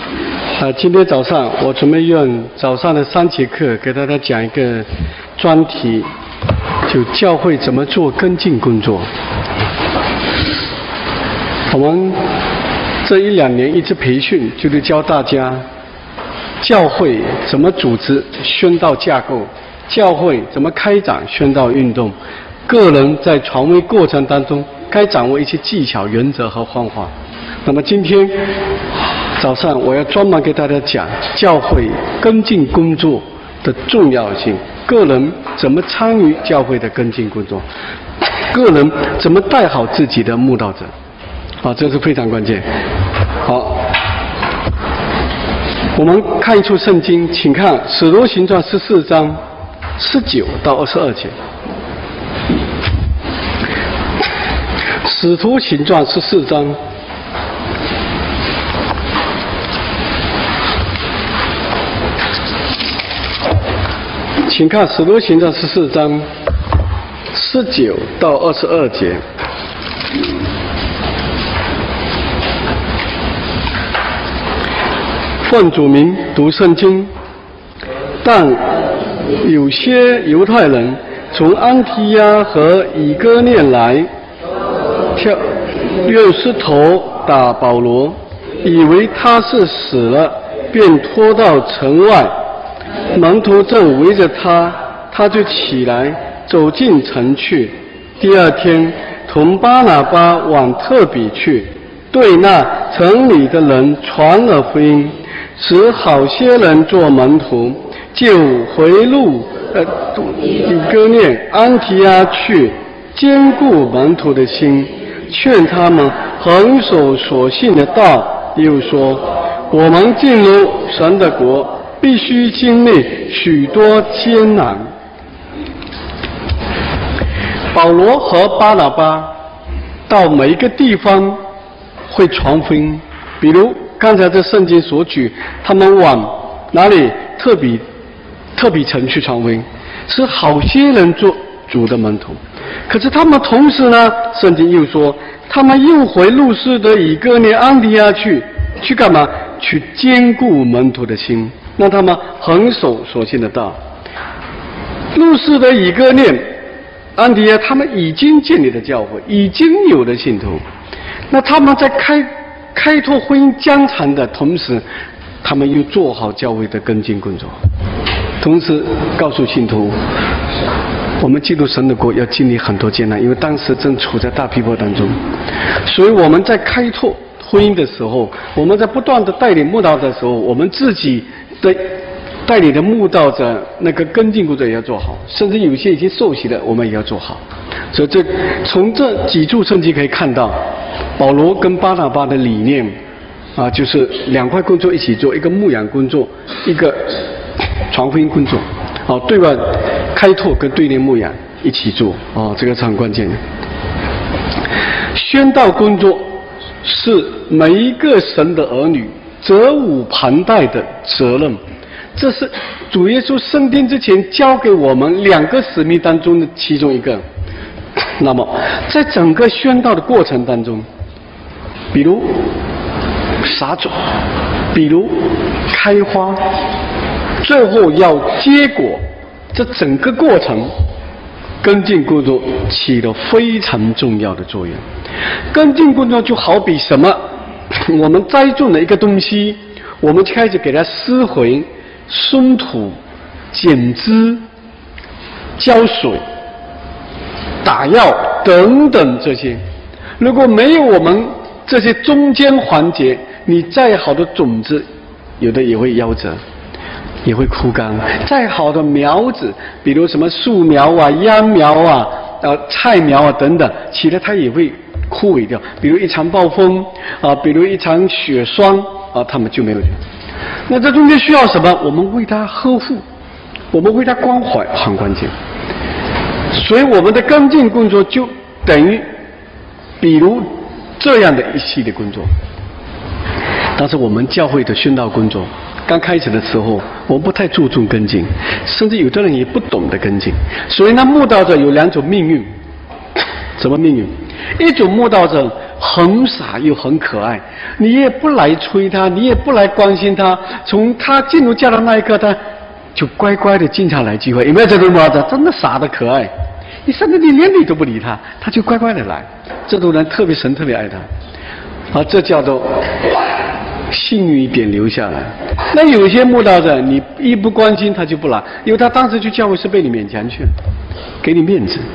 今天早上我准备用早上的3节课给大家讲一个专题，就教会怎么做跟进工作。我们这1-2年一直培训，就是教大家教会怎么组织宣道架构，教会怎么开展宣道运动，个人在传威过程当中该掌握一些技巧、原则和方法。那么今天早上我要专门给大家讲教会跟进工作的重要性，个人怎么参与教会的跟进工作，个人怎么带好自己的慕道者。这是非常关键。好，我们看一处圣经，请看《使徒行传》14章19到22节。《使徒行传》14章请看《使徒行传》14章19到22节。奉主名读圣经，但有些犹太人从安提亚和以哥念来，用石头打保罗，以为他是死了，便拖到城外。门徒正围着他，他就起来走进城去。第2天，同巴拿巴往特比去，对那城里的人传了福音，使好些人做门徒，就回路以哥念、安提阿去，坚固门徒的心，劝他们恒守所信的道。又说，我们进入神的国，必须经历许多艰难。保罗和巴拿巴到每一个地方会传福音，比如刚才这圣经所举，他们往哪里？特比城去传福音，使好些人做主的门徒。可是他们同时呢，圣经又说，他们又回路斯的以哥念、安提阿去干嘛？去坚固门徒的心，让他们恒守所信的道。路斯的以哥念、安提阿，他们已经建立了教会，已经有了信徒。那他们在开拓婚姻疆场的同时，他们又做好教会的跟进工作，同时告诉信徒，我们进入神的国要经历很多艰难，因为当时正处在大逼迫当中。所以我们在开拓婚姻的时候，我们在不断的带领慕道的时候，我们自己的带领的慕道者那个跟进工作也要做好，甚至有些已经受洗的我们也要做好。所以从这几处圣经可以看到，保罗跟巴拿巴的理念就是2块工作一起做，一个牧养工作，一个传福音工作。对外开拓跟对内牧养一起做，这个是很关键的。宣道工作是每一个神的儿女责无旁贷的责任，这是主耶稣升天之前交给我们2个使命当中的其中一个。那么在整个宣道的过程当中，比如撒种，比如开花，最后要结果，这整个过程跟进工作起了非常重要的作用。跟进工作就好比什么？我们栽种了一个东西，我们就开始给它施肥、松土、剪枝、浇水、打药等等这些。如果没有我们这些中间环节，你再好的种子有的也会夭折，也会枯干。再好的苗子，比如什么树苗秧苗菜苗等等，起来它也会枯萎掉。比如一场暴风比如一场雪霜它们就没有了。那这中间需要什么？我们为它呵护，我们为它关怀，很关键。所以我们的跟进工作就等于比如这样的一系列工作。但是我们教会的宣道工作刚开始的时候，我们不太注重跟进，甚至有的人也不懂得跟进。所以呢，慕道者有2种命运。什么命运？一种慕道者很傻又很可爱，你也不来催他，你也不来关心他，从他进入教堂那一刻，他就乖乖的经常来聚会。有没有这种模子？真的傻的可爱，你甚至你连理都不理他，他就乖乖的来。这种人特别神，特别爱他，这叫做幸运一点留下来。那有些慕道者，你一不关心他就不来，因为他当时去教会是被你勉强去，给你面子，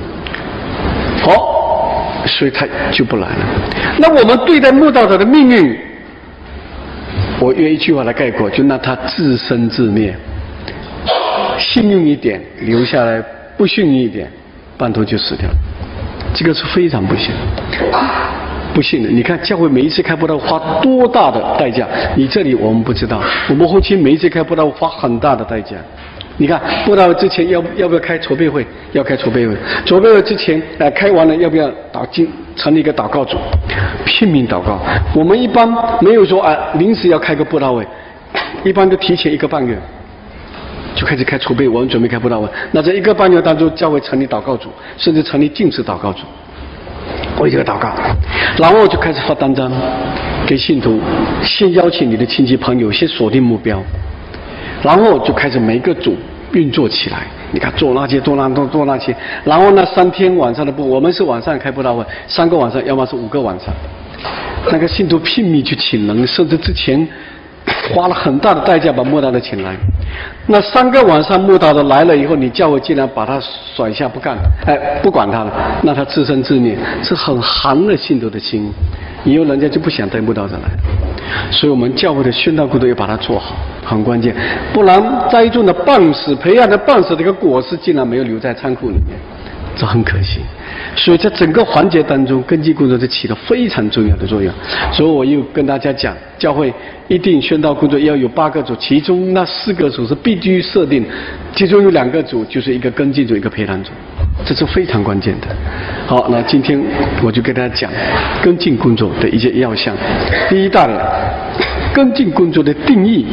所以他就不来了。那我们对待慕道者的命运，我用一句话来概括，就让他自生自灭。幸运一点留下来，不幸运一点半途就死掉了，这个是非常不幸。不幸的，你看教会每一次开布道花多大的代价，你这里我们不知道，我们后期每一次开布道花很大的代价。你看布道之前要不要开筹备会？要开筹备会。筹备会之前开完了要不要成立一个祷告组，拼命祷告。我们一般没有说临时要开个布道会，一般都提前1个半月就开始开筹备，我们准备开布道会。那在1个半月当中，教会成立祷告组，甚至成立禁止祷告组。为这个祷告，然后就开始发单张给信徒，先邀请你的亲戚朋友，先锁定目标，然后就开始每个组运作起来。你看做那些，然后呢3天晚上的我们是晚上开布道会，3个晚上，要么是5个晚上。那个信徒拼命去请人，甚至之前花了很大的代价把慕道的请来。那3个晚上慕道的来了以后，你教会竟然把他甩下不干，不管他了，那他自生自灭，是很寒了信徒的心。以后人家就不想带慕道者来。所以我们教会的宣道工作要把它做好，很关键，不然栽种的棒矢，培养的棒矢这个果实竟然没有留在仓库里面，这很可惜。所以在整个环节当中，根基工作是起了非常重要的作用。所以我又跟大家讲，教会一定宣道工作要有8个组，其中那4个组是必须设定，其中有2个组就是一个根基组，一个培养组，这是非常关键的。好，那今天我就给大家讲跟进工作的一些要项。第一大的跟进工作的定义，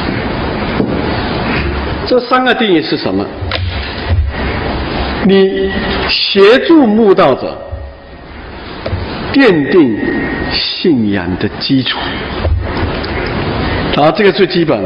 这3个定义是什么？你协助慕道者奠定信仰的基础，这个最基本。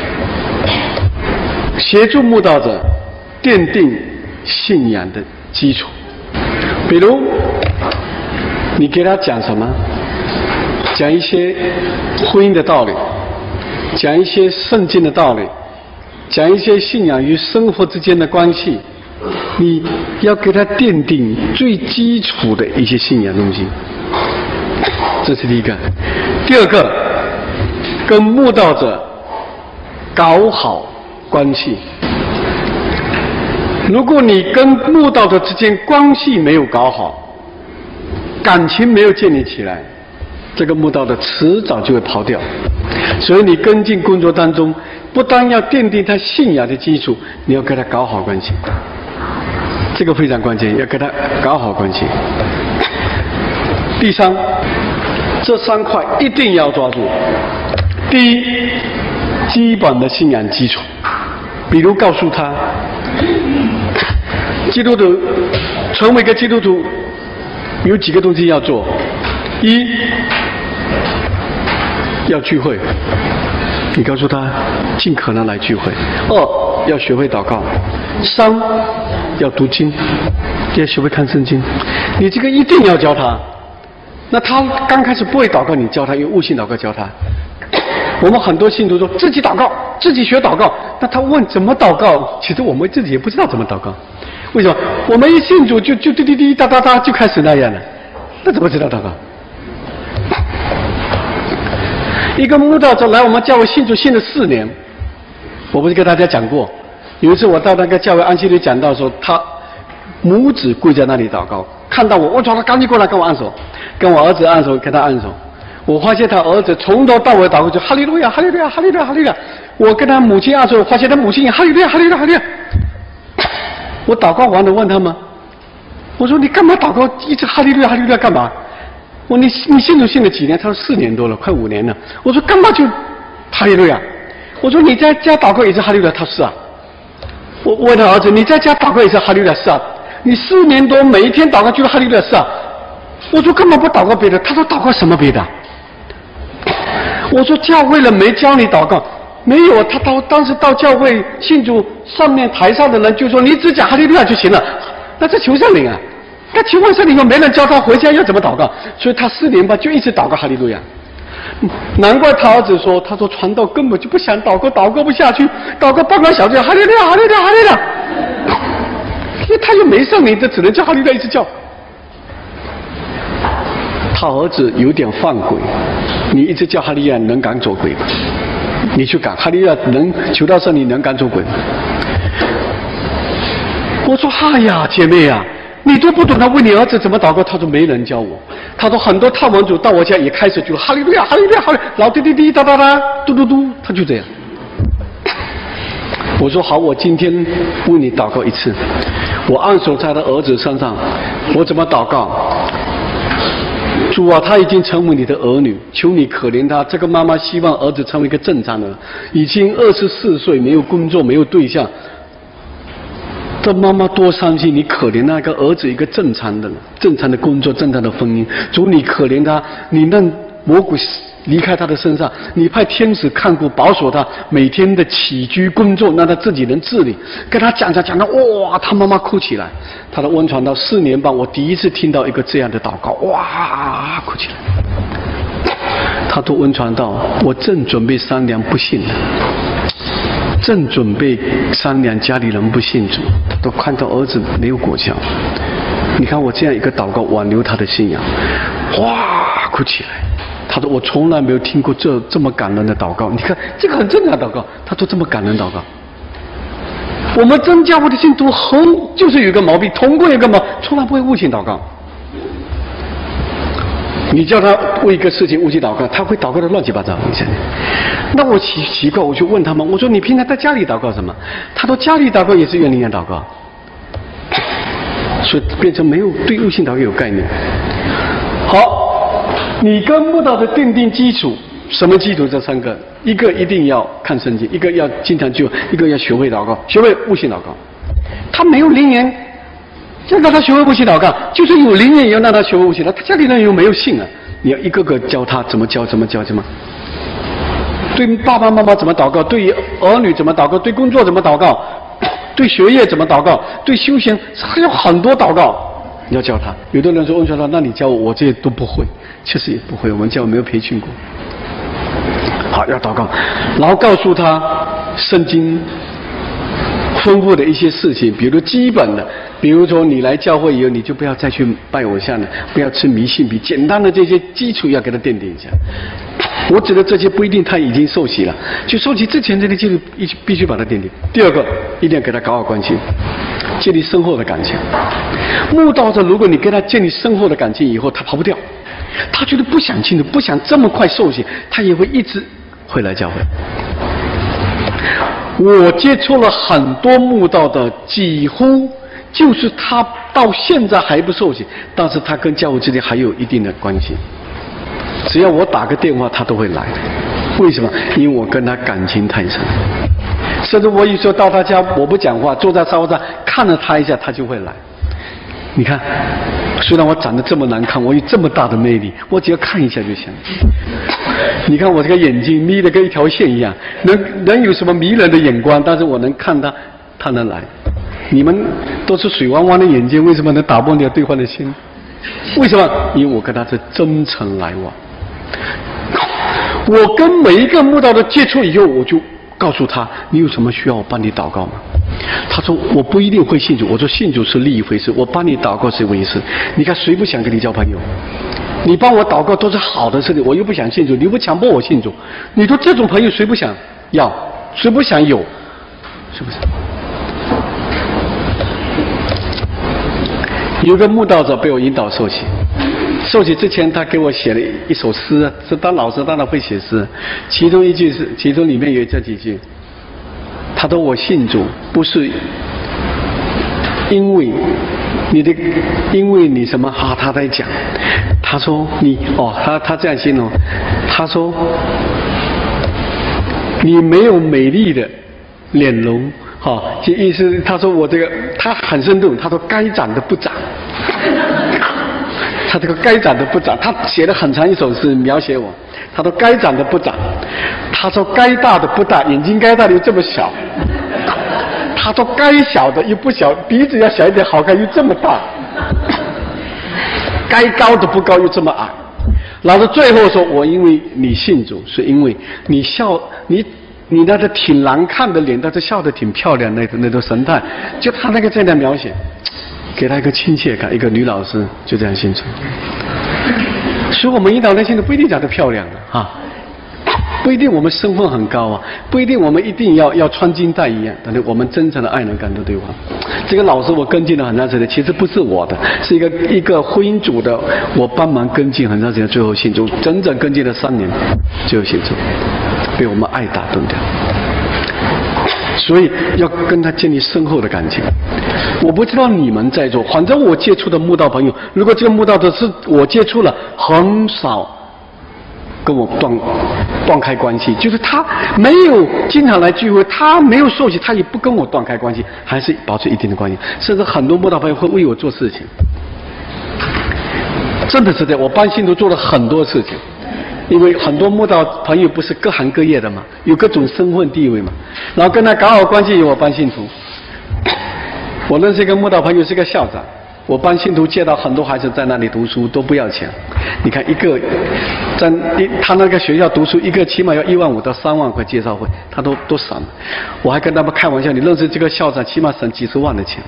协助慕道者奠定信仰的基础，比如你给他讲什么？讲一些婚姻的道理，讲一些圣经的道理，讲一些信仰与生活之间的关系。你要给他奠定最基础的一些信仰东西，这是第一个。第二个，跟慕道者搞好关系。如果你跟慕道者之间关系没有搞好，感情没有建立起来，这个慕道者迟早就会跑掉。所以你跟进工作当中，不但要奠定他信仰的基础，你要跟他搞好关系。这个非常关键，要跟他搞好关系。第3，这3块一定要抓住。第一，基本的信仰基础，比如告诉他，基督徒成为一个基督徒有几个东西要做：一，要聚会，你告诉他尽可能来聚会；二，要学会祷告；三，要读经，要学会看圣经。你这个一定要教他。那他刚开始不会祷告，你教他用悟性祷告教他。我们很多信徒说自己祷告，自己学祷告，那他问怎么祷告，其实我们自己也不知道怎么祷告。为什么？我们一信主就滴滴滴哒哒哒就开始那样了，那怎么知道祷告？一个慕道者来我们教会信主信了4年，我不是跟大家讲过，有一次我到那个教会安息日讲道的时候，他拇指跪在那里祷告，看到我叫他赶紧过来跟我按手，跟我儿子按手，跟他按手。我发现他儿子从头到尾祷告就哈利路亚哈利路亚哈利路亚哈利路亚。我跟他母亲按手，发现他母亲也哈利路亚哈利路亚哈利路亚。我祷告完了问他们，我说你干嘛祷告一直哈利路亚哈利路亚干嘛？我说你信主信了几年？他说4年多了，快5年了。我说干嘛就哈利路亚？我说你在家祷告也是哈利路亚？他是啊。我问他儿子，你在家祷告也是哈利路亚？是啊。你4年多每一天祷告就是哈利路亚？是啊。 我说根本不祷告别的，他说祷告什么别的？我说教会了没教你祷告？没有，他当时到教会信主，上面台上的人就说你只讲哈利路亚就行了，那这求圣灵啊，那求完圣灵以后没人教他回家要怎么祷告，所以他4年半就一直祷告哈利路亚。难怪他儿子说，他说传道根本就不想祷告，祷告不下去，祷告半个小时哈利路亚哈利路亚哈利路亚，因为他又没圣灵，这只能叫哈利路亚一直叫。他儿子有点犯鬼，你一直叫哈利路亚能赶走鬼吗？你去赶哈利路亚能求到圣灵能赶走鬼吗？我说哎呀姐妹啊，你都不懂他问你儿子怎么祷告，他说没人教我。他说很多探望主到我家也开始就哈利路亚哈利路亚哈利，老滴滴滴哒哒哒嘟嘟嘟，他就这样。我说好，我今天为你祷告一次，我按手在他儿子身上，我怎么祷告？主啊，他已经成为你的儿女，求你可怜他。这个妈妈希望儿子成为一个正常人，已经24岁，没有工作，没有对象。这妈妈多伤心，你可怜那个儿子一个正常的工作，正常的婚姻。主，你可怜他，你让魔鬼离开他的身上，你派天使看顾保守他每天的起居工作，让他自己能自理。跟他讲到哇，他妈妈哭起来。他的温传道4年半，我第一次听到一个这样的祷告，哇，哭起来。他读温传道，我正准备商量不信了，正准备商量家里人不信主，都看到儿子没有果效。你看我这样一个祷告挽留他的信仰，哇，哭起来。他说我从来没有听过这么感人的祷告，你看这个很正常的祷告，他说这么感人祷告。我们真教会的信徒就是有一个毛病，通过一个从来不会悟性祷告。你叫他为一个事情悟性祷告，他会祷告的乱七八糟。那我奇怪，我就问他们，我说你平常在家里祷告什么？他说家里祷告也是原灵言祷告，所以变成没有对悟性祷告有概念。好，你跟慕道的奠定基础，什么基础？这3个，一个一定要看圣经，一个要经常就，一个要学会祷告，学会悟性祷告。他没有灵言，要让他学会悟性祷告，就是有灵言也要让他学会悟性。他家里人又没有信啊，你要一个个教他怎么教。对爸爸妈妈怎么祷告，对儿女怎么祷告，对工作怎么祷告，对学业怎么祷告，对修行还有很多祷告你要教他。有的人说问说那你教我，我这些都不会，确实也不会，我们教没有培训过。好，要祷告，然后告诉他圣经丰富的一些事情，比如基本的，比如说你来教会以后，你就不要再去拜偶像了，不要吃迷信饼，简单的这些基础要给他奠定一下。我指的这些不一定他已经受洗了，就受洗之前这些基础必须把它奠定。第二个，一定要给他搞好关系，建立深厚的感情。慕道者，如果你跟他建立深厚的感情以后，他跑不掉，他觉得不想信主，不想这么快受洗，他也会一直会来教会。我接触了很多慕道的，几乎就是他到现在还不受洗，但是他跟教会之间还有一定的关系。只要我打个电话，他都会来。为什么？因为我跟他感情太深。甚至我有时候到他家，我不讲话，坐在沙发上看了他一下，他就会来。你看，虽然我长得这么难看，我有这么大的魅力，我只要看一下就行。你看我这个眼睛眯得跟一条线一样，能有什么迷人的眼光？但是我能看他，他能来。你们都是水汪汪的眼睛，为什么能打破你对方的心？为什么？因为我跟他是真诚来往。我跟每一个慕道的接触以后，我就告诉他，你有什么需要我帮你祷告吗？他说我不一定会信主。我说信主是另一回事，我帮你祷告是一回事。你看谁不想跟你交朋友？你帮我祷告都是好的事情，我又不想信主，你不强迫我信主。你说这种朋友谁不想要？谁不想有？是不是？有个慕道者被我引导受洗，受洗之前他给我写了一首诗，是当老师当然会写诗，其中里面有这几句，他说我信主不是因为你什么啊？他在讲，他说他这样形容，他说你没有美丽的脸容。这意思，他说我这个，他很生动，他说该长的不长， 他这个该长的不长，他写了很长一首诗描写我。他说该长的不长，他说该大的不大，眼睛该大的又这么小，他说该小的又不小，鼻子要小一点好看又这么大，该高的不高又这么矮。然后最后说我因为你信主，是因为你笑你那个挺难看的脸，但是笑得挺漂亮那种神态，就他那个这样描写，给他一个亲切感。一个女老师就这样信主。所以我们引导人信徒不一定长得漂亮啊，不一定我们身份很高啊，不一定我们一定要穿金戴银啊，但是我们真诚的爱能感动对方。这个老师我跟进了很长时间，其实不是我的，是一个婚姻组的，我帮忙跟进很长时间，最后信主，整整跟进了3年，最后信主，被我们爱打动掉。所以要跟他建立深厚的感情。我不知道你们在座，反正我接触的慕道朋友，如果这个慕道者是我接触了，很少跟我断开关系，就是他没有经常来聚会，他没有受洗，他也不跟我断开关系，还是保持一定的关系。甚至很多慕道朋友会为我做事情，真的是这样。我帮信徒做了很多事情。因为很多慕道朋友不是各行各业的嘛，有各种身份地位嘛，然后跟他搞好关系，我帮信徒。我认识一个慕道朋友是个校长，我帮信徒接到很多孩子在那里读书都不要钱。你看一个在他那个学校读书，一个起码要1万5到3万块介绍费，他都省。我还跟他们开玩笑，你认识这个校长起码省几十万的钱。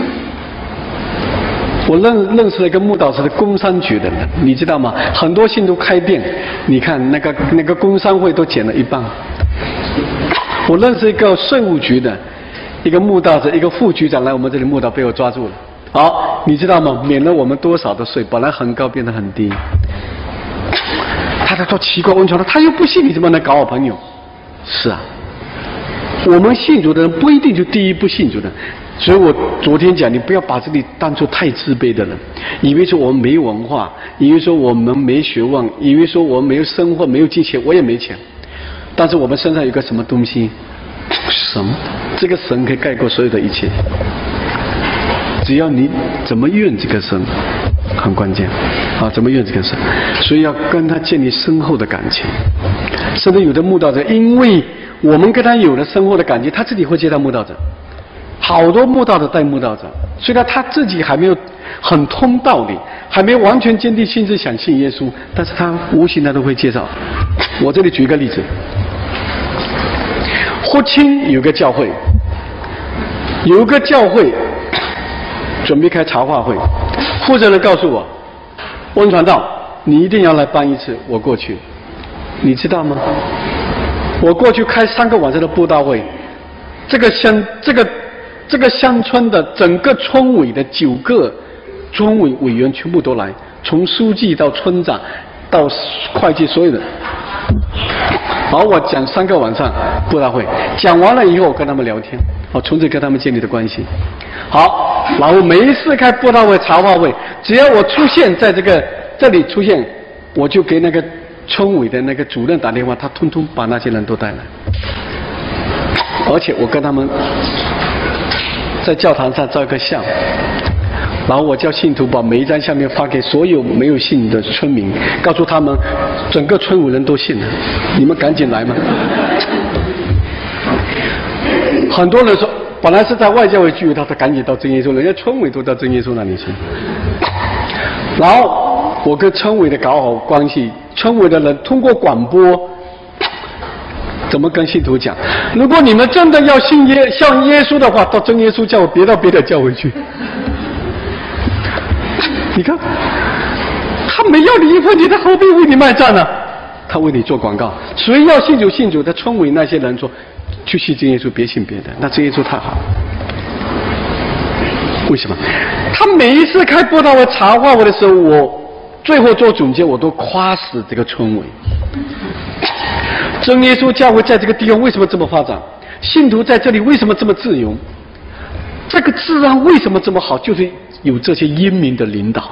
我认识了一个慕道是工商局的人，你知道吗？很多信徒开店，你看那个工商会都减了一半。我认识一个税务局的一个慕道者，一个副局长来我们这里慕道，被我抓住了。好，你知道吗？免了我们多少的税，本来很高变得很低。他在说奇怪，问题了，他又不信，你怎么能搞好朋友？是啊，我们信主的人不一定就第一不信主的。所以我昨天讲，你不要把自己当作太自卑的人，以为说我们没文化，以为说我们没学问，以为说我们没有生活，没有金钱，我也没钱，但是我们身上有个什么东西？神，这个神可以盖过所有的一切。只要你怎么用这个神，很关键啊！怎么用这个神？所以要跟他建立深厚的感情。甚至有的慕道者，因为我们跟他有了深厚的感情，他自己会接待慕道者。好多慕道者带慕道者，虽然他自己还没有很通道理，还没有完全坚定心志想信耶稣，但是他无形的都会介绍。我这里举一个例子，福清有个教会准备开茶话会，负责人告诉我，温传道，你一定要来办一次，我过去，你知道吗？我过去开3个晚上的布道会，这个乡村的整个村委的9个村委委员全部都来，从书记到村长到会计所有人。好，我讲3个晚上布道会，讲完了以后我跟他们聊天，我从此跟他们建立的关系。好，然后每一次开布道会茶话会，只要我出现在这里出现，我就给那个村委的那个主任打电话，他通通把那些人都带来，而且我跟他们在教堂上照一个相，然后我叫信徒把每一张相片发给所有没有信的村民，告诉他们整个村委人都信了，你们赶紧来嘛。很多人说本来是在外教会聚会，他赶紧到真耶稣，人家村委都到真耶稣那里去。然后我跟村委的搞好关系，村委的人通过广播怎么跟信徒讲？如果你们真的要像耶稣的话，到真耶稣教会，别到别的教会去。你看，他没要你一分钱，他何必为你卖账呢？他为你做广告。谁要信主信主的村委那些人说，去信真耶稣，别信别的，那真耶稣太好。为什么？他每一次开布道会茶话会的时候，我最后做总结，我都夸死这个村委。真耶稣教会在这个地方为什么这么发展？信徒在这里为什么这么自由？这个治安为什么这么好？就是有这些英明的领导，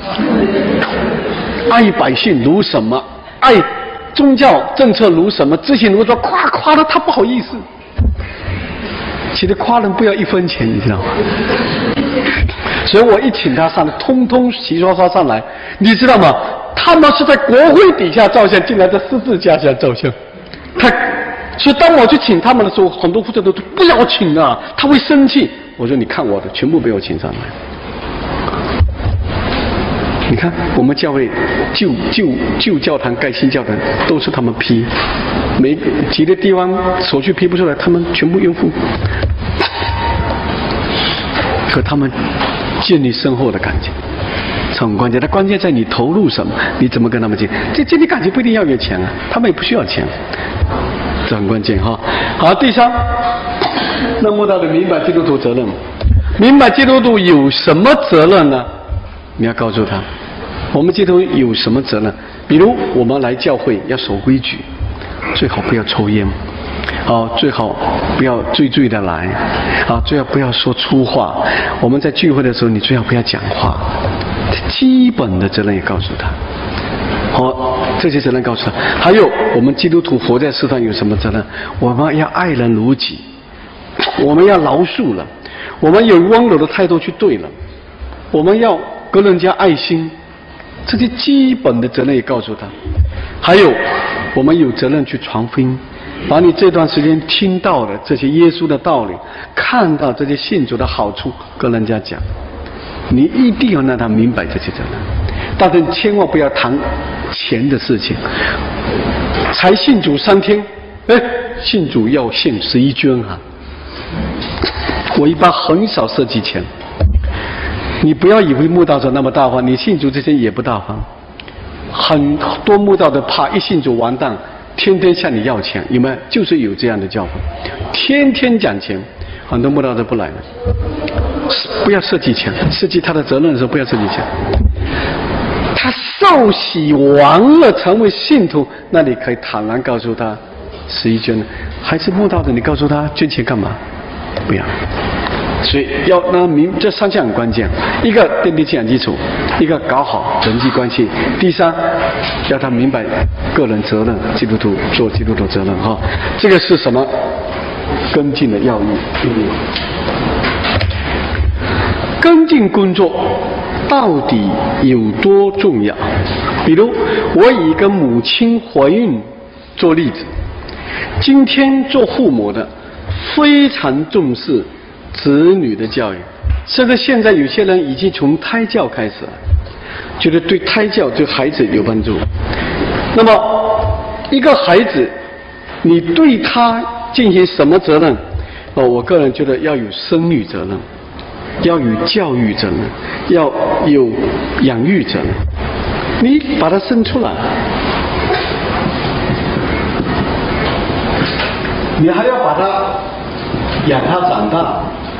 爱百姓如什么，爱宗教政策如什么，执行如说，夸了他不好意思。其实夸人不要1分钱，你知道吗？ 所以我一请他上来，通通齐刷刷上来，你知道吗？他们是在国会底下照相，进来在十字架下照相。所以当我去请他们的时候，很多负责人都不要请啊，他会生气。我说你看我的，全部被我请上来。你看我们教会旧教堂盖新教堂都是他们批，每几个地方手续批不出来，他们全部应付。和他们建立深厚的感情，很关键。但关键在你投入什么，你怎么跟他们建立感情不一定要有钱啊，他们也不需要钱，这很关键哈。好，第三，那么到的明白基督徒责任，明白基督徒有什么责任呢？你要告诉他，我们基督徒有什么责任？比如我们来教会要守规矩，最好不要抽烟。最好不要醉的来，最好不要说粗话。我们在聚会的时候，你最好不要讲话。基本的责任也告诉他。这些责任告诉他。还有，我们基督徒活在世上有什么责任？我们要爱人如己，我们要饶恕了，我们有温柔的态度去对人，我们要跟人家爱心。这些基本的责任也告诉他。还有，我们有责任去传福音。把你这段时间听到的这些耶稣的道理，看到这些信主的好处，跟人家讲，你一定要让他明白这些责任。但是千万不要谈钱的事情。才信主3天，信主要献11捐啊！我一般很少涉及钱。你不要以为慕道者那么大方，你信主这些也不大方。很多慕道的怕一信主完蛋。天天向你要钱，有没有？就是有这样的教会，天天讲钱，很多慕道者不来了。不要涉及钱，涉及他的责任的时候不要涉及钱。他受洗完了成为信徒，那你可以坦然告诉他11捐了。还是慕道者，你告诉他捐钱干嘛？不要。所以要让明这3项很关键，一个奠定信仰基础，一个搞好人际关系，第三要他明白个人责任，基督徒做基督徒责任哈。这个是什么？跟进的要义。跟进工作到底有多重要？比如我以一个母亲怀孕做例子，今天做父母的非常重视子女的教育，甚至现在有些人已经从胎教开始了，觉得对胎教对孩子有帮助。那么一个孩子你对他进行什么责任？我个人觉得要有生育责任，要有教育责任，要有养育责任。你把他生出来，你还要把他养他长大，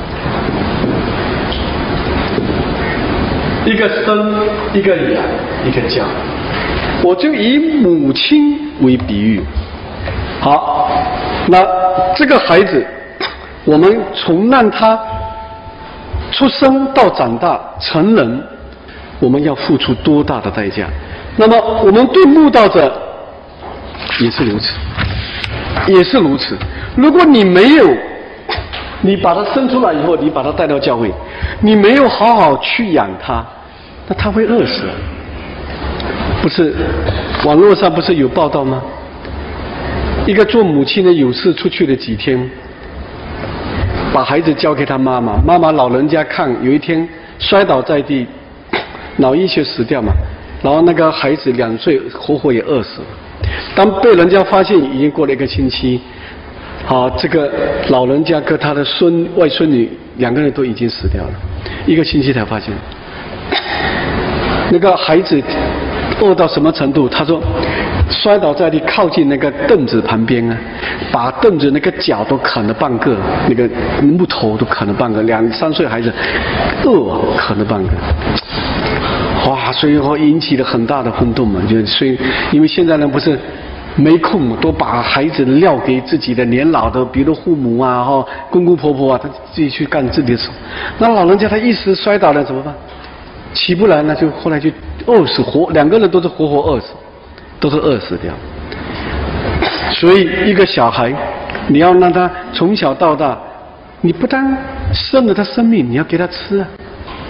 一个生，一个养，一个教。我就以母亲为比喻。好，那这个孩子，我们从让他出生到长大成人，我们要付出多大的代价？那么我们对慕道者也是如此，也是如此。如果你没有，你把他生出来以后，你把他带到教会，你没有好好去养他，那他会饿死。不是网络上不是有报道吗？一个做母亲的有事出去了几天，把孩子交给他妈妈，妈妈老人家看，有一天摔倒在地，脑溢血死掉嘛，然后那个孩子2岁，活活也饿死了。当被人家发现，已经过了1个星期，这个老人家跟他的外孙女2个人都已经死掉了，1个星期才发现。那个孩子饿到什么程度？他说摔倒在地，靠近那个凳子旁边啊，把凳子那个脚都啃了半个，那个木头都啃了半个，2、3岁孩子啃了半个。哇，所以引起了很大的轰动嘛，所以因为现在人不是没空，都把孩子撂给自己的年老的，比如父母啊、公公婆婆啊，他自己去干自己的事。那老人家他一时摔倒了怎么办？起不来，那就后来就饿死，2个人都是活活饿死，都是饿死掉。所以一个小孩，你要让他从小到大，你不但生了他生命，你要给他吃啊。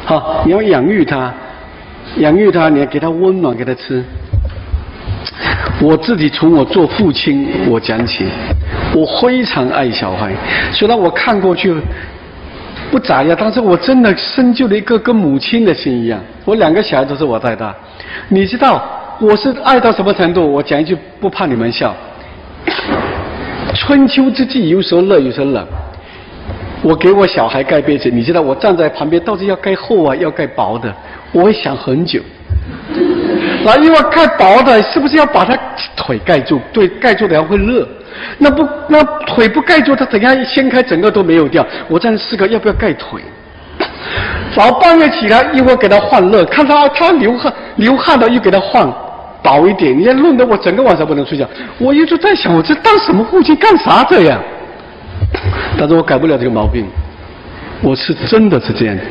好，你要养育他，养育他，你要给他温暖，给他吃。我自己从我做父亲我讲起，我非常爱小孩，虽然我看过去不咋样，但是我真的深究了一个跟母亲的心一样。我2个小孩都是我带大，你知道我是爱到什么程度？我讲一句不怕你们笑，春秋之际有时候热有时候冷，我给我小孩盖被子，你知道我站在旁边到底要盖厚啊要盖薄的，我会想很久。然后因为盖薄的是不是要把他腿盖住？对，盖住的会热。那腿不盖住，他等下一掀开整个都没有掉。我在那思考要不要盖腿。然后半夜起来一会儿给他换热，看他流汗了又给他换薄一点，你要弄得我整个晚上不能睡觉。我一直在想，我这当什么父亲干啥这样？但是我改不了这个毛病，我是真的是这样，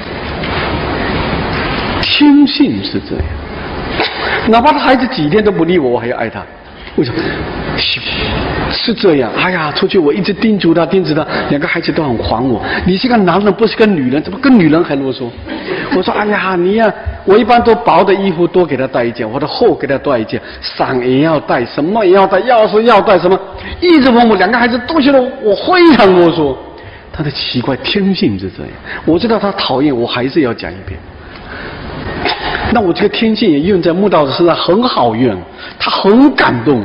天性是这样。哪怕他孩子几天都不理我，我还要爱他。为什么？是这样。哎呀，出去我一直叮嘱他，2个孩子都很还我。你是个男人，不是个女人，怎么跟女人还啰嗦？我说，哎呀，你呀，我一般都薄的衣服多给他带一件，或者厚给他带一件，伞也要带，什么也要带，钥匙要带，什么，一直问我2个孩子都觉得我非常啰嗦。他的奇怪天性是这样，我知道他讨厌，我还是要讲一遍。那我这个天性也用在慕道的身上很好用，他很感动。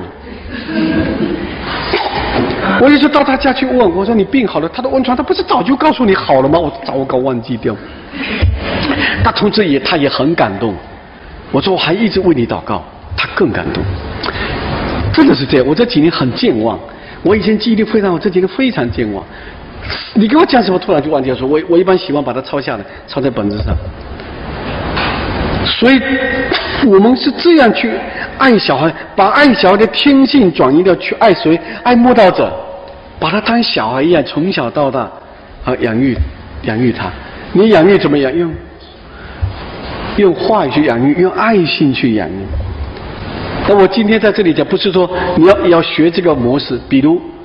我有时到他家去问，我说你病好了，他的温床他不是早就告诉你好了吗？我糟糕忘记掉。他同时他也很感动。我说我还一直为你祷告，他更感动。真的是这样，我这几年很健忘，我以前记忆力非常好，这几年非常健忘。你给我讲什么突然就忘记了说，我一般喜欢把它抄下来，抄在本子上。所以我们是这样去爱小孩，把爱小孩的天性转移掉，去爱谁？爱慕道者，把他当小孩一样，从小到大养育他。你养育怎么样？用话语去养育，用爱心去养育。那我今天在这里讲，不是说你要学这个模式。比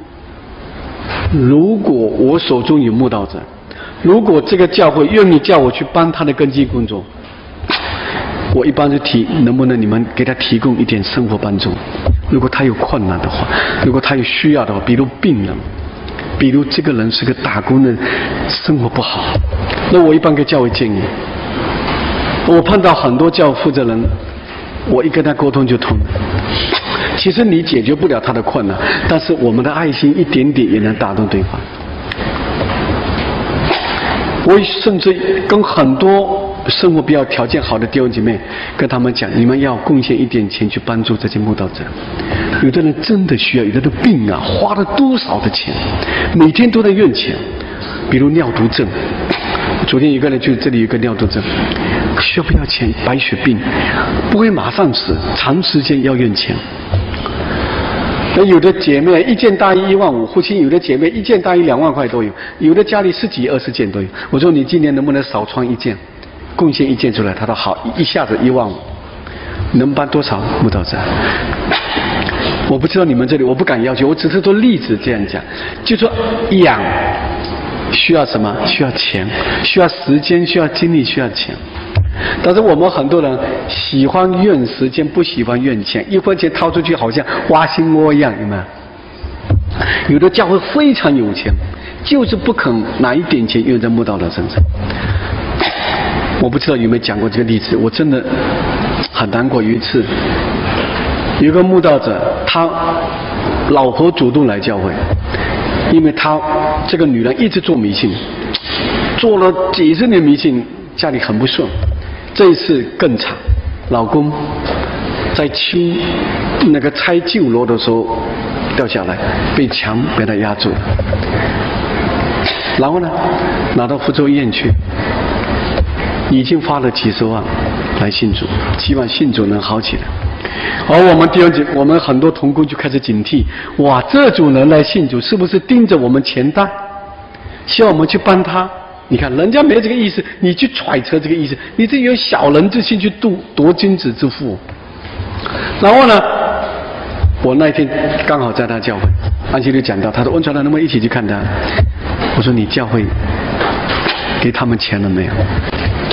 如果我手中有慕道者，如果这个教会愿意叫我去帮他的根基工作，我一般就能不能你们给他提供一点生活帮助？如果他有困难的话，如果他有需要的话，比如病人，比如这个人是个打工人，生活不好，那我一般给教会建议。我碰到很多教会负责人，我一跟他沟通就通。其实你解决不了他的困难，但是我们的爱心一点点也能打动对方。我甚至跟很多生活比较条件好的弟兄姐妹跟他们讲，你们要贡献一点钱去帮助这些慕道者。有的人真的需要，有的人病啊，花了多少的钱，每天都在怨钱。比如尿毒症，昨天一个人就这里有个尿毒症，需要不要钱？白血病不会马上死，长时间要怨钱。那有的姐妹一件大衣1万5，父亲有的姐妹一件大衣2万块都有，有的家里10几20件都有。我说你今年能不能少穿1件，贡献1件出来？他说好，一下子1万5，能帮多少慕道者？我不知道你们这里，我不敢要求，我只是做例子这样讲，就说养需要什么？需要钱，需要时间，需要精力，需要钱。但是我们很多人喜欢怨时间，不喜欢怨钱，1分钱掏出去好像挖心窝一样，有没有？有的教会非常有钱，就是不肯拿一点钱用在慕道者身上。我不知道有没有讲过这个例子，我真的很难过。有一次有一个慕道者，他老婆主动来教会，因为他这个女人一直做迷信，做了几十年迷信，家里很不顺。这一次更惨，老公在拆旧楼的时候掉下来，被墙被他压住了。然后呢，拿到福州医院去，已经花了几十万来信主，希望信主能好起来。而我们弟兄姐妹，我们很多同工就开始警惕，哇，这种人来信主是不是盯着我们钱袋，希望我们去帮他？你看人家没这个意思，你去揣测这个意思，你这有小人之心去夺君子之腹。然后呢，我那一天刚好在他教会，安息日讲到，他说温传道能不能一起去看他？我说你教会给他们钱了没有？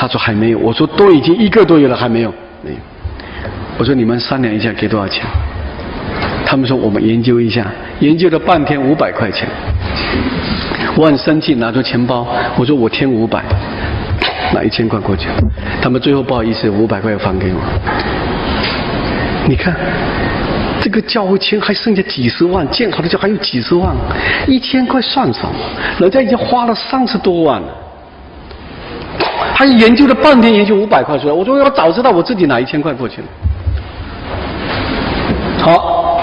他说还没有。我说都已经1个多月了还没有，没有。我说你们商量一下给多少钱？他们说我们研究一下，研究了半天500块钱。我很生气，拿出钱包，我说我添500，拿1000块过去。他们最后不好意思，500块还给我。你看，这个教会钱还剩下几十万，建好的就还有几十万，1000块算什么？人家已经花了30多万了，还研究了半天，研究500块出来。我说要早知道，我自己拿1000块过去了。好，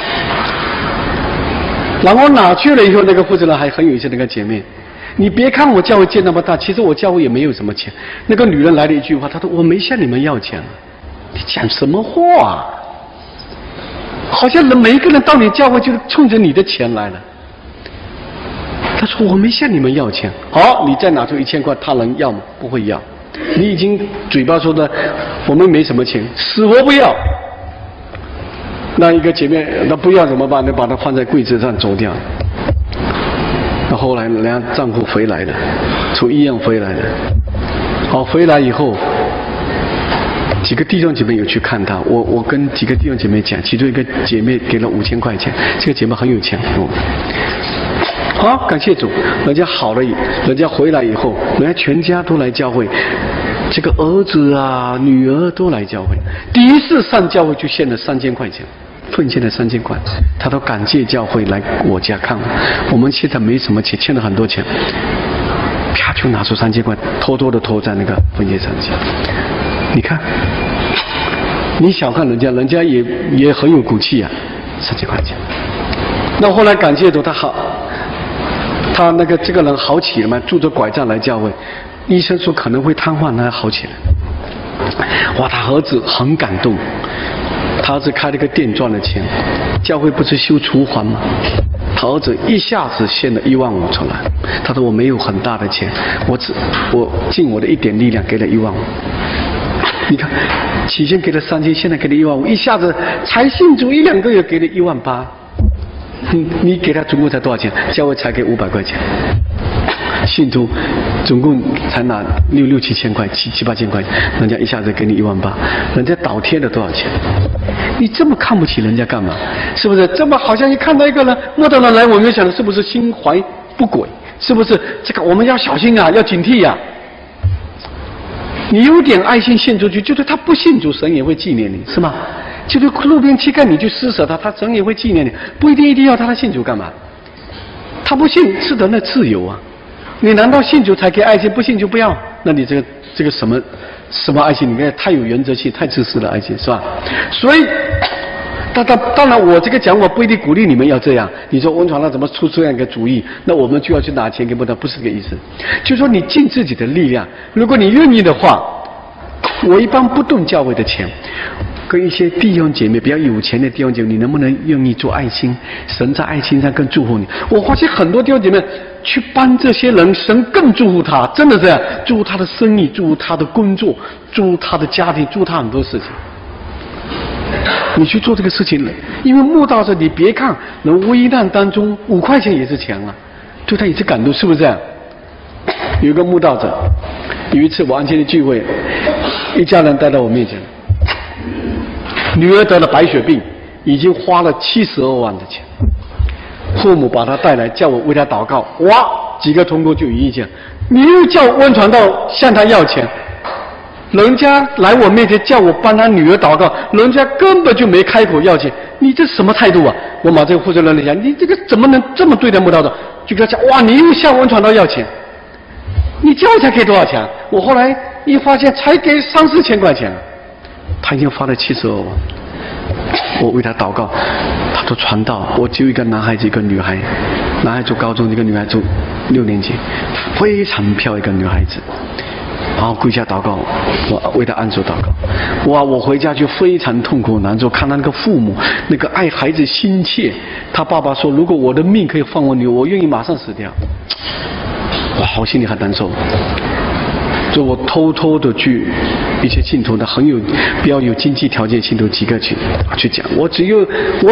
然后拿去了以后，那个负责人还很有意思，那个姐妹，你别看我教会建那么大，其实我教会也没有什么钱。那个女人来了一句话，她说我没向你们要钱。你讲什么话？好像每一个人到你教会就是冲着你的钱来了。他说我没向你们要钱。好，你再拿出1000块，他能要吗？不会要。你已经嘴巴说的我们没什么钱，死活不要。那一个姐妹，那不要怎么办？那把它放在柜子上走掉。那后来人家丈夫回来了，从医院回来了。好，回来以后，几个弟兄姐妹有去看他。我跟几个弟兄姐妹讲，其中一个姐妹给了5000块钱，这个姐妹很有钱。好，感谢主，人家好了，人家回来以后，人家全家都来教会。这个儿子啊、女儿都来教会。第一次上教会就献了3000块钱。奉献了3000块，他都感谢教会来我家看我。我们现在没什么钱，欠了很多钱，啪就拿出3000块，偷偷的投在那个奉献上去。你看，你小看人家，人家也很有骨气啊，3000块钱。那后来感谢主，他好，他那个这个人好起了嘛，拄着拐杖来教会，医生说可能会瘫痪，他好起来。哇，他儿子很感动。他儿子开了个店赚了钱，教会不是修厨房吗？他儿子一下子献了15000出来。他说我没有很大的钱，我尽我的一点力量给了15000。你看，起先给了3000，现在给了15000，一下子才信主1、2个月给了18000。你给他总共才多少钱？教会才给500块钱。信徒总共才拿6、7千块，7、8千块钱，人家一下子给你18000，人家倒贴了多少钱？你这么看不起人家干嘛？是不是？这么好像一看到一个人陌生人来，我们就想是不是心怀不轨？是不是？这个我们要小心啊，要警惕呀。你有点爱心献出去，就是他不信主，神也会纪念你，是吗？就是路边乞丐你去施舍他神也会纪念你，不一定要他信主干嘛？他不信是人的自由啊。你难道信主才给爱心，不信就不要？那你这个什么爱心？你看太有原则性，太自私的爱心，是吧？所以，当然我这个讲我不一定鼓励你们要这样。你说温传道怎么出这样一个主意？那我们就要去拿钱给不得，不是这个意思。就说你尽自己的力量，如果你愿意的话，我一般不动教会的钱。跟一些弟兄姐妹比较有钱的弟兄姐妹，你能不能愿意做爱心？神在爱心上更祝福你。我发现很多弟兄姐妹去帮这些人，神更祝福他，真的这样，祝福他的生意，祝福他的工作，祝福他的家庭，祝福他很多事情。你去做这个事情了，因为慕道者，你别看人危难当中5块钱也是钱啊，对他也是感动，是不是这样？有一个慕道者，有一次我安息日聚会，一家人带到我面前。女儿得了白血病，已经花了72万的钱。父母把她带来，叫我为她祷告。哇，几个同工就有意见，你又叫温传道向他要钱，人家来我面前叫我帮他女儿祷告，人家根本就没开口要钱，你这什么态度啊？我把这个负责人讲，你这个怎么能这么对待慕道者？就跟他讲，哇，你又向温传道要钱，你教才给多少钱？我后来一发现，才给3、4千块钱。他已经花了72万，我为他祷告，他都传道。我只有一个男孩子，一个女孩，男孩读高中，一个女孩读6年级，非常漂亮一个女孩子。然后跪下祷告，我为他按手祷告。哇，我回家就非常痛苦难受，看到那个父母那个爱孩子心切。他爸爸说，如果我的命可以放我女儿，我愿意马上死掉。哇，我心里很难受。所以我偷偷的去一些信徒的很有比较有经济条件信徒几个去讲，我只有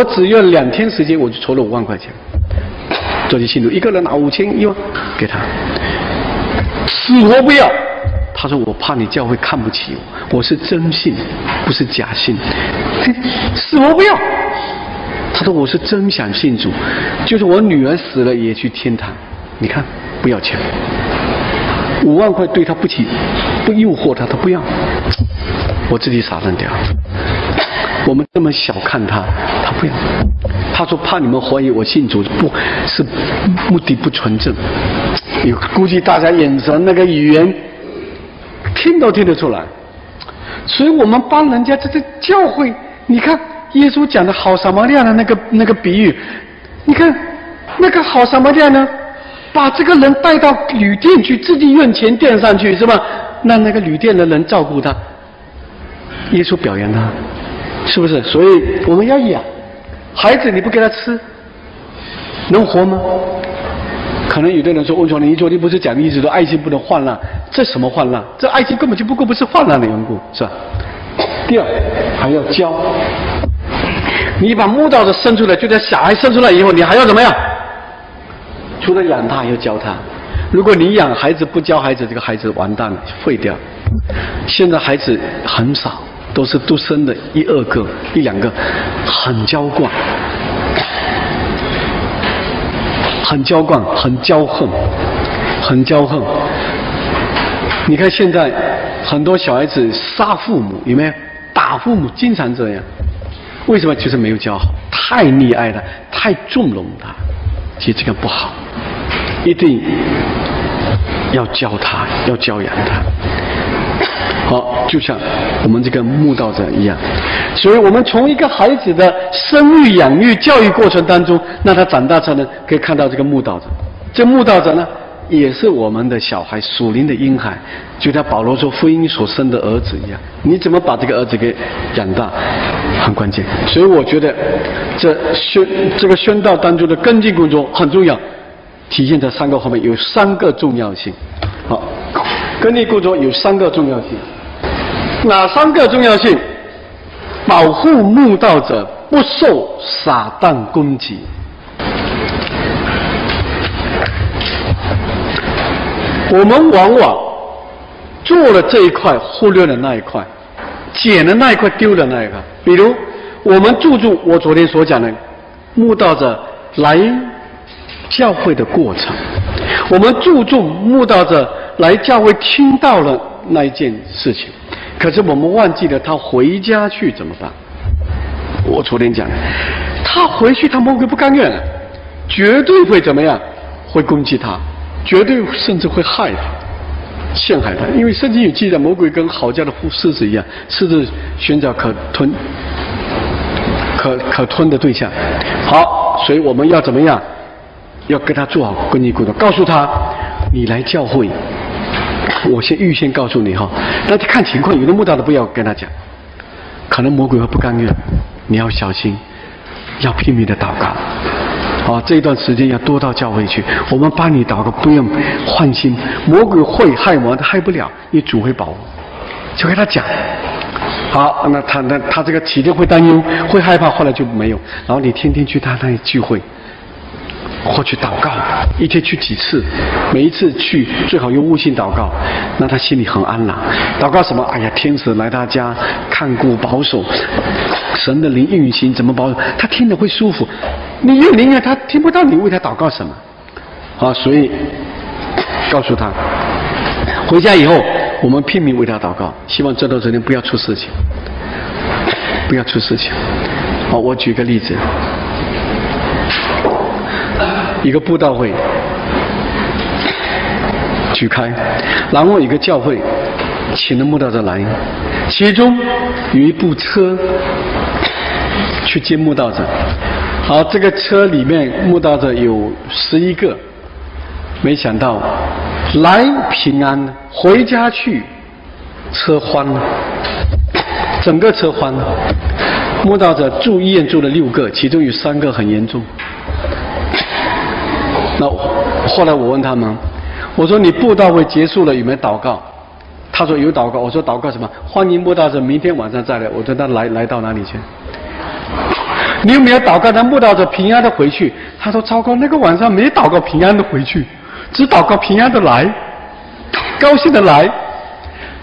2天时间，我就筹了5万块钱，这些信徒一个人拿5000、1万给他，死活不要。 他说我怕你教会看不起我，我是真信，不是假信。死我不要。他说我是真想信主，就是我女儿死了也去天堂。你看，不要钱，5万块对他不诱惑他，他不要。我自己傻愣掉。我们这么小看他，他不要。他说怕你们怀疑我信主，不是目的不纯正。估计大家眼神那个语言听都听得出来。所以我们帮人家这个教会，你看耶稣讲的好撒玛利亚的那个比喻，你看那个好撒玛利亚呢，把这个人带到旅店去，自己院前垫上去，是吧？那个旅店的人照顾他，耶稣表扬他，是不是？所以我们要养孩子，你不给他吃，能活吗？可能有的人说：“温总，你昨天不是讲的意思说爱心不能泛滥？这什么泛滥？这爱心根本就不是泛滥的缘故，是吧？”第二，还要教。你把慕道者生出来，就在小孩生出来以后，你还要怎么样？除了养他，还要教他。如果你养孩子不教孩子，这个孩子完蛋了，废掉。现在孩子很少，都生的1、2个、1、2个，很娇惯。很娇惯，很骄横，很骄横。你看现在很多小孩子杀父母，有没有？打父母，经常这样。为什么？就是没有教好，太溺爱他，太纵容他。其实这个不好，一定要教他，要教养他。好，就像我们这个慕道者一样，所以我们从一个孩子的生育、养育、教育过程当中，让他长大才能可以看到这个慕道者。这慕道者呢，也是我们的小孩，属灵的婴孩，就像保罗说福音所生的儿子一样。你怎么把这个儿子给养大，很关键。所以我觉得这个宣道当中的跟进工作很重要，体现在3个方面，有3个重要性。好，跟进工作有3个重要性。哪3个重要性？保护慕道者不受撒旦攻击。我们往往做了这一块，忽略了那一块，捡了那一块，丢了那一块。比如我们注重我昨天所讲的慕道者来教会的过程，我们注重慕道者来教会听到了那一件事情，可是我们忘记了他回家去怎么办。我昨天讲的，他回去他魔鬼不甘愿了，绝对会怎么样？会攻击他，绝对甚至会害他，陷害他。因为圣经有记载，魔鬼跟好家的狮子一样，狮子寻找可吞的对象。好，所以我们要怎么样？要跟他做好跟进工作，告诉他你来教会，我预先告诉你哈，那就看情况，有的慕道的不要跟他讲，可能魔鬼会不甘愿，你要小心，要拼命的祷告。好，这一段时间要多到教会去，我们帮你祷告，不用换心。魔鬼会害我，他害不了，你主会保护，就跟他讲。好，那他这个起初会担忧，会害怕，后来就没有。然后你天天去他那里聚会，或去祷告，一天去几次，每一次去最好用悟性祷告，那他心里很安然。祷告什么？哎呀，天使来他家看顾保守，神的灵运行怎么保守，他听了会舒服。你越灵啊，他听不到你为他祷告什么。好，所以告诉他，回家以后我们拼命为他祷告，希望这段时间不要出事情，不要出事情。好，我举个例子。一个布道会举开，然后一个教会请了慕道者来，其中有一部车去接慕道者。好，这个车里面慕道者有11个，没想到来平安，回家去车翻了，整个车翻了。慕道者住医院住了6个，其中有3个很严重。那后来我问他们，我说你布道会结束了有没有祷告？他说有祷告。我说祷告什么？欢迎布道者明天晚上再来。我说他来到哪里去？你有没有祷告让布道者平安的回去？他说糟糕，那个晚上没祷告平安的回去，只祷告平安的来，高兴的来。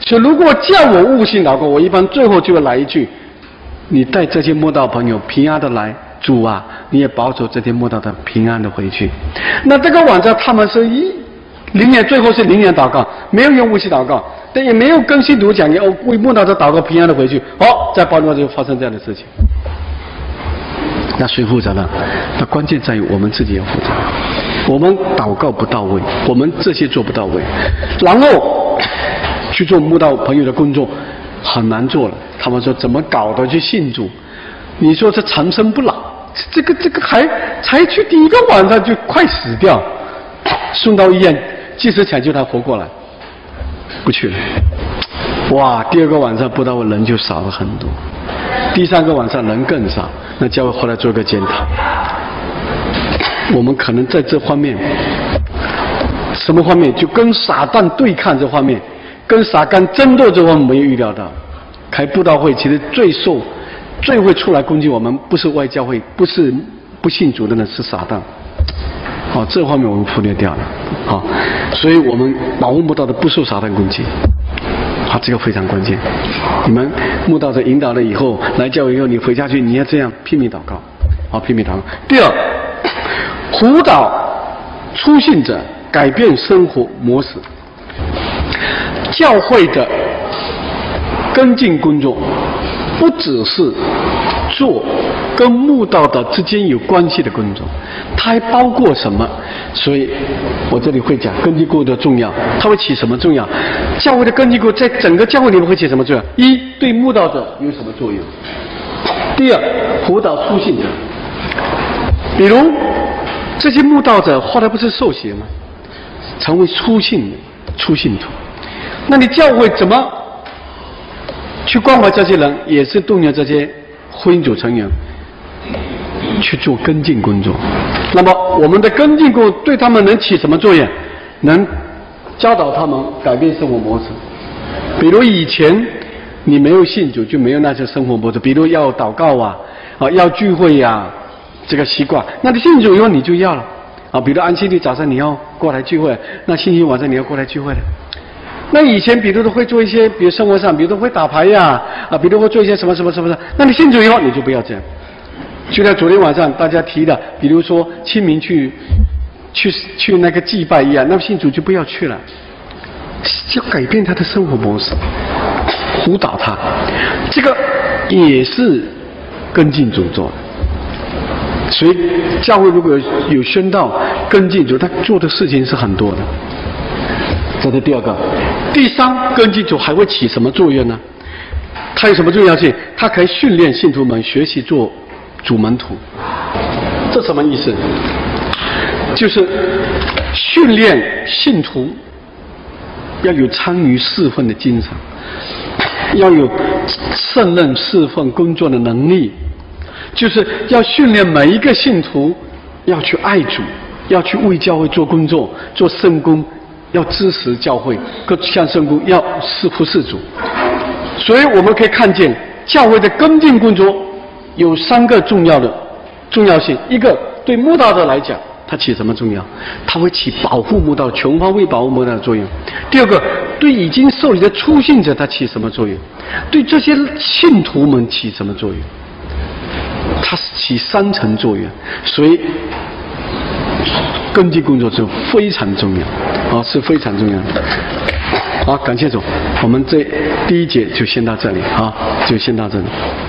所以如果叫我悟性祷告，我一般最后就会来一句：你带这些慕道朋友平安的来，主啊，你也保守这些慕道的平安的回去。那这个晚上他们是灵言，最后是灵言祷告，没有用悟性祷告，但也没有跟信徒讲要为慕道者祷告平安的回去。在巴拿马就发生这样的事情。那谁负责呢？那关键在于我们自己要负责。我们祷告不到位，我们这些做不到位，然后去做慕道朋友的工作很难做了。他们说怎么搞的去信主？你说这长生不老，这个才去第一个晚上就快死掉，送到医院，及时抢救他活过来，不去了。哇，第二个晚上不到人就少了很多，第三个晚上人更少。那教会后来做一个检讨，我们可能在这方面，什么方面就跟撒旦对抗这方面，跟撒旦争斗这方面没有预料到。开布道会其实最会出来攻击我们，不是外教会，不是不信主的人，是撒旦。这方面我们忽略掉了。所以我们把握慕道的不受撒旦攻击。这个非常关键。你们慕道者引导了以后，来教会以后，你回家去，你要这样拼命祷告，拼命祷告。第二，辅导初信者改变生活模式。教会的跟进工作，不只是做跟慕道的之间有关系的工作，它还包括什么？所以我这里会讲跟进工作的重要，它会起什么重要？教会的跟进工作在整个教会里面会起什么作用？一，对慕道者有什么作用？第二，辅导初信者。比如这些慕道者后来不是受洗吗？成为初信徒，那你教会怎么去关怀这些人？也是动员这些婚姻组成员去做跟进工作。那么我们的跟进工作对他们能起什么作用？能教导他们改变生活模式。比如以前你没有信主，就没有那些生活模式，比如要祷告要聚会这个习惯。那你信主以后你就要了比如安息日早上你要过来聚会，那星期晚上你要过来聚会了。那以前比如都会做一些，比如生活上，比如都会打牌比如会做一些什么，那你信主以后你就不要这样。就像昨天晚上大家提的，比如说清明去那个祭拜一样，那么信主就不要去了，要改变他的生活模式，辅导他，这个也是跟进主做的。所以教会如果有宣道跟进主，他做的事情是很多的。这是第二个。第三，跟进主还会起什么作用呢？它有什么重要性？它可以训练信徒们学习做主门徒。这什么意思？就是训练信徒要有参与侍奉的精神，要有胜任侍奉工作的能力，就是要训练每一个信徒要去爱主，要去为教会做工作，做圣工，要支持教会，各项圣工要服侍主。所以我们可以看见教会的跟进工作有三个重要性。一个，对慕道者来讲它起什么重要？它会起保护慕道，全方位保护慕道的作用。第二个，对已经受理的初信者它起什么作用？对这些信徒们起什么作用？它是起三层作用。所以跟进工作是非常重要是非常重要的。好，感谢主，我们这第一节就先到这里就先到这里。